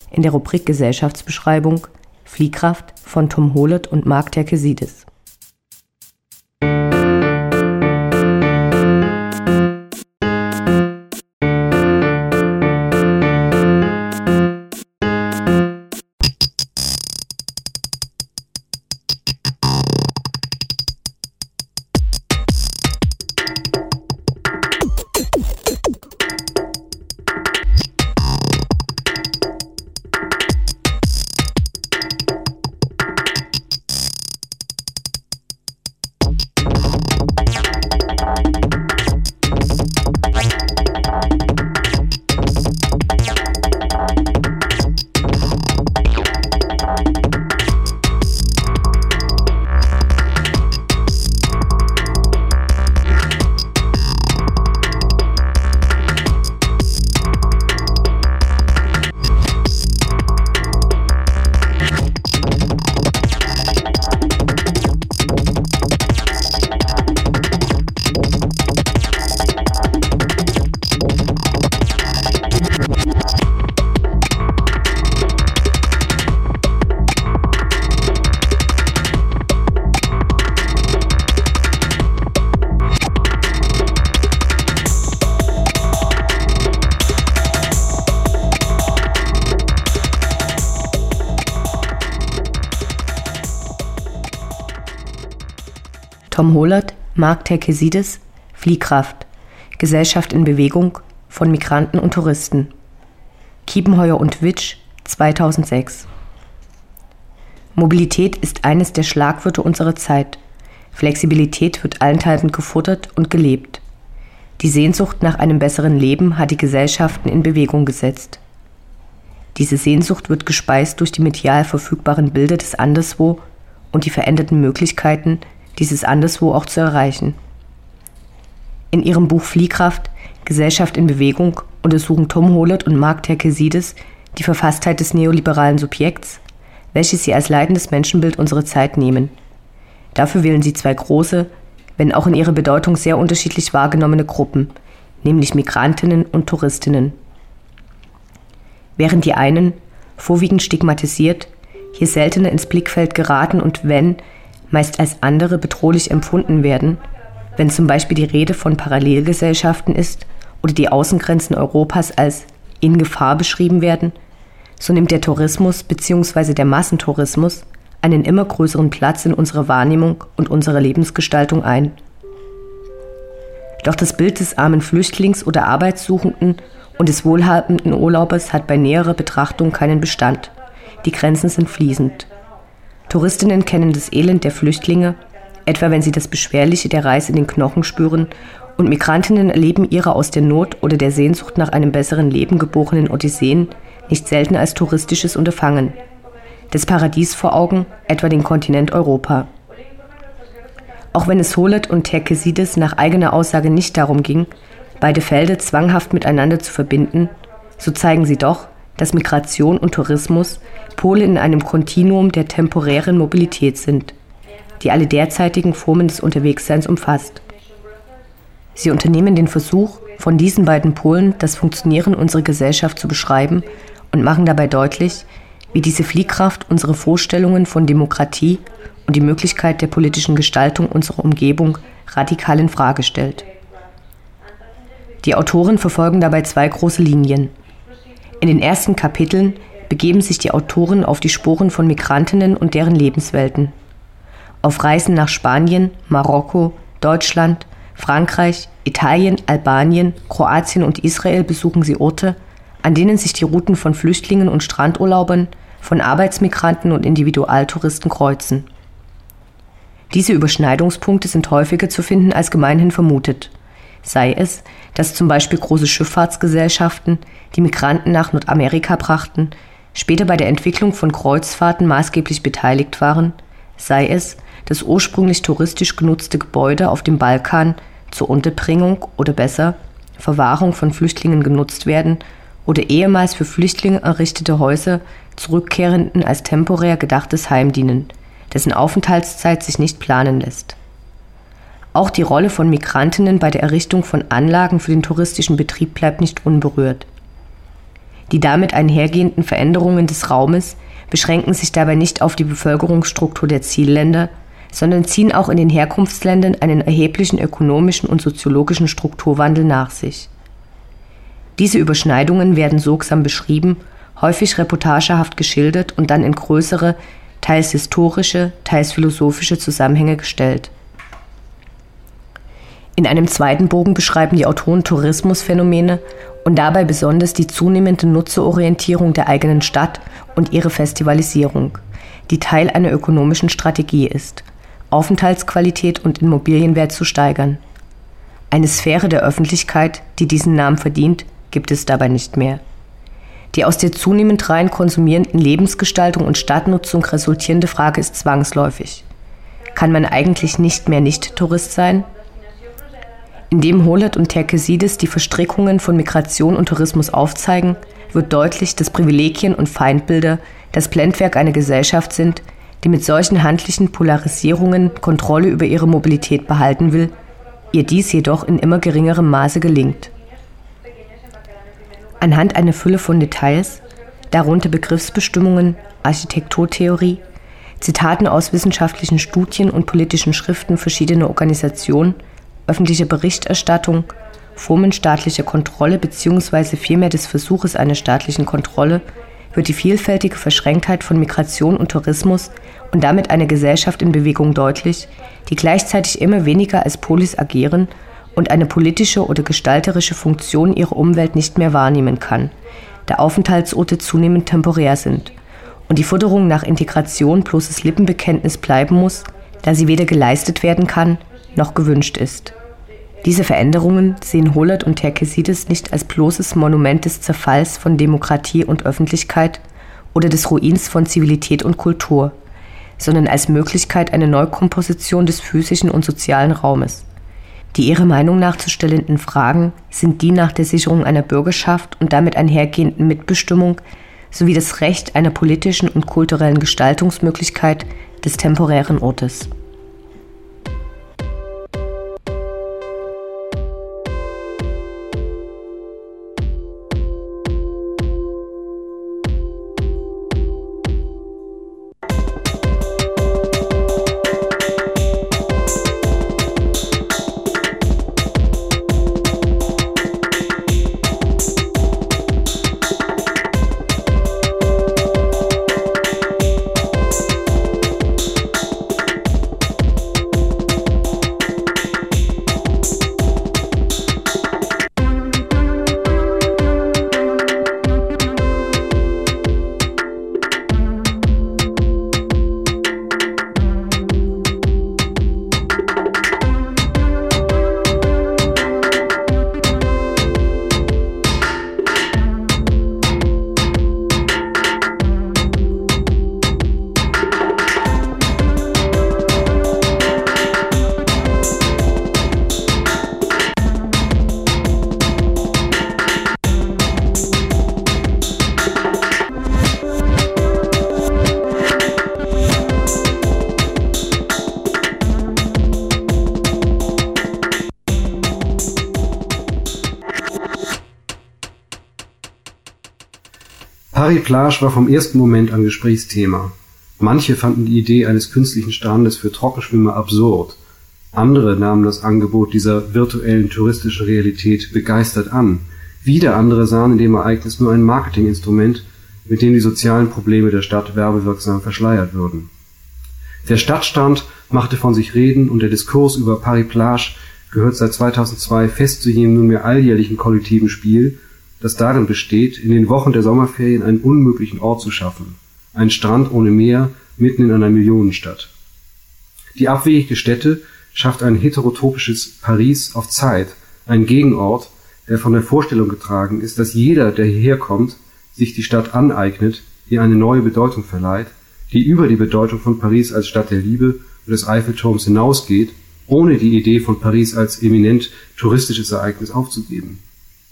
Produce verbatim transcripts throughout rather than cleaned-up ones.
in der Rubrik Gesellschaftsbeschreibung Fliehkraft von Tom Holet und Mark Terkesidis. Tom Holet, Mark Terkesidis, Fliehkraft, Gesellschaft in Bewegung von Migranten und Touristen. Kiepenheuer und Witsch, zweitausendsechs. Mobilität ist eines der Schlagwörter unserer Zeit. Flexibilität wird allenthalben gefuttert und gelebt. Die Sehnsucht nach einem besseren Leben hat die Gesellschaften in Bewegung gesetzt. Diese Sehnsucht wird gespeist durch die medial verfügbaren Bilder des Anderswo und die veränderten Möglichkeiten, dieses Anderswo auch zu erreichen. In ihrem Buch Fliehkraft, Gesellschaft in Bewegung untersuchen Tom Holet und Mark Terkesidis die Verfasstheit des neoliberalen Subjekts, welches sie als leidendes Menschenbild unserer Zeit nehmen. Dafür wählen sie zwei große, wenn auch in ihrer Bedeutung sehr unterschiedlich wahrgenommene Gruppen, nämlich Migrantinnen und Touristinnen. Während die einen, vorwiegend stigmatisiert, hier seltener ins Blickfeld geraten und wenn, meist als andere bedrohlich empfunden werden, wenn zum Beispiel die Rede von Parallelgesellschaften ist oder die Außengrenzen Europas als in Gefahr beschrieben werden, so nimmt der Tourismus bzw. der Massentourismus einen immer größeren Platz in unserer Wahrnehmung und unserer Lebensgestaltung ein. Doch das Bild des armen Flüchtlings oder Arbeitssuchenden und des wohlhabenden Urlaubers hat bei näherer Betrachtung keinen Bestand. Die Grenzen sind fließend. Touristinnen kennen das Elend der Flüchtlinge, etwa wenn sie das Beschwerliche der Reise in den Knochen spüren, und Migrantinnen erleben ihre aus der Not oder der Sehnsucht nach einem besseren Leben geborenen Odysseen nicht selten als touristisches Unterfangen. Das Paradies vor Augen, etwa den Kontinent Europa. Auch wenn es Holet und Terkesidis nach eigener Aussage nicht darum ging, beide Felder zwanghaft miteinander zu verbinden, so zeigen sie doch, dass Migration und Tourismus Pole in einem Kontinuum der temporären Mobilität sind, die alle derzeitigen Formen des Unterwegsseins umfasst. Sie unternehmen den Versuch, von diesen beiden Polen das Funktionieren unserer Gesellschaft zu beschreiben und machen dabei deutlich, wie diese Fliehkraft unsere Vorstellungen von Demokratie und die Möglichkeit der politischen Gestaltung unserer Umgebung radikal in Frage stellt. Die Autoren verfolgen dabei zwei große Linien. In den ersten Kapiteln begeben sich die Autoren auf die Spuren von Migrantinnen und deren Lebenswelten. Auf Reisen nach Spanien, Marokko, Deutschland, Frankreich, Italien, Albanien, Kroatien und Israel besuchen sie Orte, an denen sich die Routen von Flüchtlingen und Strandurlaubern, von Arbeitsmigranten und Individualtouristen kreuzen. Diese Überschneidungspunkte sind häufiger zu finden als gemeinhin vermutet. Sei es, dass zum Beispiel große Schifffahrtsgesellschaften die Migranten nach Nordamerika brachten, später bei der Entwicklung von Kreuzfahrten maßgeblich beteiligt waren, sei es, dass ursprünglich touristisch genutzte Gebäude auf dem Balkan zur Unterbringung oder besser Verwahrung von Flüchtlingen genutzt werden oder ehemals für Flüchtlinge errichtete Häuser Zurückkehrenden als temporär gedachtes Heim dienen, dessen Aufenthaltszeit sich nicht planen lässt. Auch die Rolle von Migrantinnen bei der Errichtung von Anlagen für den touristischen Betrieb bleibt nicht unberührt. Die damit einhergehenden Veränderungen des Raumes beschränken sich dabei nicht auf die Bevölkerungsstruktur der Zielländer, sondern ziehen auch in den Herkunftsländern einen erheblichen ökonomischen und soziologischen Strukturwandel nach sich. Diese Überschneidungen werden sorgsam beschrieben, häufig reportagehaft geschildert und dann in größere, teils historische, teils philosophische Zusammenhänge gestellt. In einem zweiten Bogen beschreiben die Autoren Tourismusphänomene und dabei besonders die zunehmende Nutzerorientierung der eigenen Stadt und ihre Festivalisierung, die Teil einer ökonomischen Strategie ist, Aufenthaltsqualität und Immobilienwert zu steigern. Eine Sphäre der Öffentlichkeit, die diesen Namen verdient, gibt es dabei nicht mehr. Die aus der zunehmend rein konsumierenden Lebensgestaltung und Stadtnutzung resultierende Frage ist zwangsläufig: Kann man eigentlich nicht mehr Nicht-Tourist sein? Indem Hollert und Terkessidis die Verstrickungen von Migration und Tourismus aufzeigen, wird deutlich, dass Privilegien und Feindbilder das Blendwerk einer Gesellschaft sind, die mit solchen handlichen Polarisierungen Kontrolle über ihre Mobilität behalten will, ihr dies jedoch in immer geringerem Maße gelingt. Anhand einer Fülle von Details, darunter Begriffsbestimmungen, Architekturtheorie, Zitaten aus wissenschaftlichen Studien und politischen Schriften verschiedener Organisationen, öffentliche Berichterstattung, Formen staatlicher Kontrolle bzw. vielmehr des Versuches einer staatlichen Kontrolle, wird die vielfältige Verschränktheit von Migration und Tourismus und damit einer Gesellschaft in Bewegung deutlich, die gleichzeitig immer weniger als Polis agieren und eine politische oder gestalterische Funktion ihrer Umwelt nicht mehr wahrnehmen kann, da Aufenthaltsorte zunehmend temporär sind und die Forderung nach Integration bloßes Lippenbekenntnis bleiben muss, da sie weder geleistet werden kann, noch gewünscht ist. Diese Veränderungen sehen Hollert und Terkessidis nicht als bloßes Monument des Zerfalls von Demokratie und Öffentlichkeit oder des Ruins von Zivilität und Kultur, sondern als Möglichkeit einer Neukomposition des physischen und sozialen Raumes. Die ihrer Meinung nach zu stellenden Fragen sind die nach der Sicherung einer Bürgerschaft und damit einhergehenden Mitbestimmung sowie das Recht einer politischen und kulturellen Gestaltungsmöglichkeit des temporären Ortes. Paris-Plage war vom ersten Moment an Gesprächsthema. Manche fanden die Idee eines künstlichen Strandes für Trockenschwimmer absurd. Andere nahmen das Angebot dieser virtuellen touristischen Realität begeistert an. Wieder andere sahen in dem Ereignis nur ein Marketinginstrument, mit dem die sozialen Probleme der Stadt werbewirksam verschleiert würden. Der Stadtstrand machte von sich reden und der Diskurs über Paris-Plage gehört seit zweitausendzwei fest zu jenem nunmehr alljährlichen kollektiven Spiel, das darin besteht, in den Wochen der Sommerferien einen unmöglichen Ort zu schaffen. Ein Strand ohne Meer, mitten in einer Millionenstadt. Die abwegige Stätte schafft ein heterotopisches Paris auf Zeit, ein Gegenort, der von der Vorstellung getragen ist, dass jeder, der hierher kommt, sich die Stadt aneignet, ihr eine neue Bedeutung verleiht, die über die Bedeutung von Paris als Stadt der Liebe und des Eiffelturms hinausgeht, ohne die Idee von Paris als eminent touristisches Ereignis aufzugeben.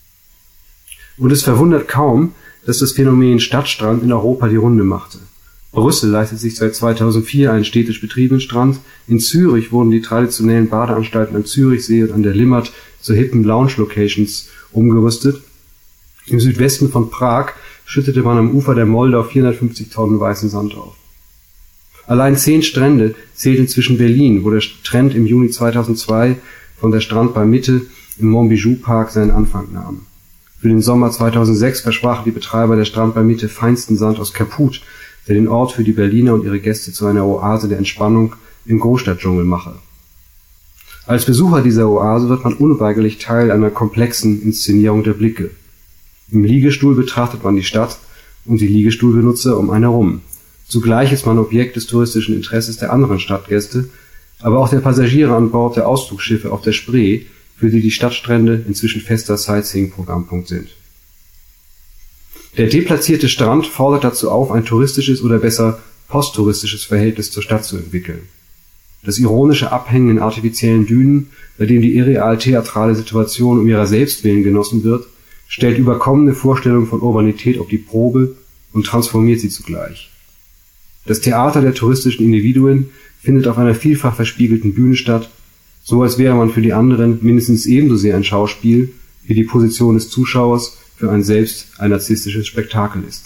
Und es verwundert kaum, dass das Phänomen Stadtstrand in Europa die Runde machte. Brüssel leistet sich seit zweitausendvier einen städtisch betriebenen Strand. In Zürich wurden die traditionellen Badeanstalten am Zürichsee und an der Limmat zu hippen Lounge-Locations umgerüstet. Im Südwesten von Prag schüttete man am Ufer der Moldau vierhundertfünfzig Tonnen weißen Sand auf. Allein zehn Strände zählt inzwischen Berlin, wo der Trend im Juni zweitausendzwei von der Strandbar Mitte im Montbijou-Park seinen Anfang nahm. Für den Sommer zweitausendsechs versprachen die Betreiber der Strandbar Mitte feinsten Sand aus Kaput, der den Ort für die Berliner und ihre Gäste zu einer Oase der Entspannung im Großstadtdschungel mache. Als Besucher dieser Oase wird man unweigerlich Teil einer komplexen Inszenierung der Blicke. Im Liegestuhl betrachtet man die Stadt und die Liegestuhlbenutzer um einen herum. Zugleich ist man Objekt des touristischen Interesses der anderen Stadtgäste, aber auch der Passagiere an Bord der Ausflugsschiffe auf der Spree, für die die Stadtstrände inzwischen fester Sightseeing-Programmpunkt sind. Der deplatzierte Strand fordert dazu auf, ein touristisches oder besser posttouristisches Verhältnis zur Stadt zu entwickeln. Das ironische Abhängen in artifiziellen Dünen, bei dem die irreal-theatrale Situation um ihrer selbst willen genossen wird, stellt überkommene Vorstellungen von Urbanität auf die Probe und transformiert sie zugleich. Das Theater der touristischen Individuen findet auf einer vielfach verspiegelten Bühne statt, so als wäre man für die anderen mindestens ebenso sehr ein Schauspiel, wie die Position des Zuschauers für ein selbst ein narzisstisches Spektakel ist.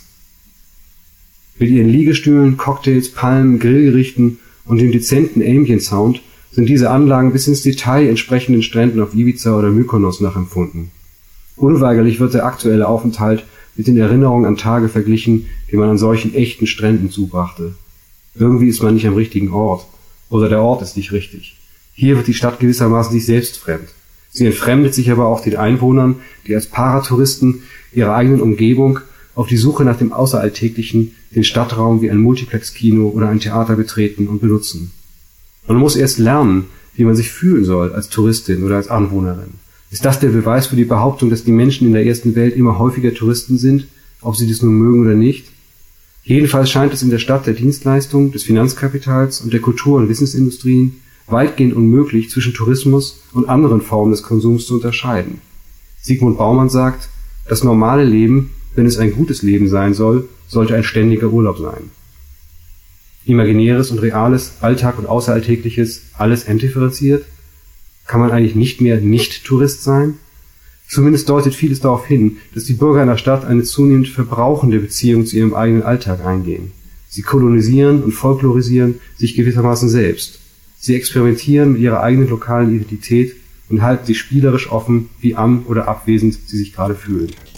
Mit ihren Liegestühlen, Cocktails, Palmen, Grillgerichten und dem dezenten Ambient-Sound sind diese Anlagen bis ins Detail entsprechenden Stränden auf Ibiza oder Mykonos nachempfunden. Unweigerlich wird der aktuelle Aufenthalt mit den Erinnerungen an Tage verglichen, die man an solchen echten Stränden zubrachte. Irgendwie ist man nicht am richtigen Ort, oder der Ort ist nicht richtig. Hier wird die Stadt gewissermaßen sich selbst fremd. Sie entfremdet sich aber auch den Einwohnern, die als Paratouristen ihrer eigenen Umgebung auf die Suche nach dem Außeralltäglichen den Stadtraum wie ein Multiplex-Kino oder ein Theater betreten und benutzen. Man muss erst lernen, wie man sich fühlen soll als Touristin oder als Anwohnerin. Ist das der Beweis für die Behauptung, dass die Menschen in der ersten Welt immer häufiger Touristen sind, ob sie dies nun mögen oder nicht? Jedenfalls scheint es in der Stadt der Dienstleistung, des Finanzkapitals und der Kultur- und Wissensindustrien weitgehend unmöglich, zwischen Tourismus und anderen Formen des Konsums zu unterscheiden. Sigmund Baumann sagt, das normale Leben, wenn es ein gutes Leben sein soll, sollte ein ständiger Urlaub sein. Imaginäres und Reales, Alltag und Außeralltägliches, alles entdifferenziert? Kann man eigentlich nicht mehr Nicht-Tourist sein? Zumindest deutet vieles darauf hin, dass die Bürger einer Stadt eine zunehmend verbrauchende Beziehung zu ihrem eigenen Alltag eingehen. Sie kolonisieren und folklorisieren sich gewissermaßen selbst. Sie experimentieren mit ihrer eigenen lokalen Identität und halten sich spielerisch offen, wie am- oder abwesend sie sich gerade fühlen.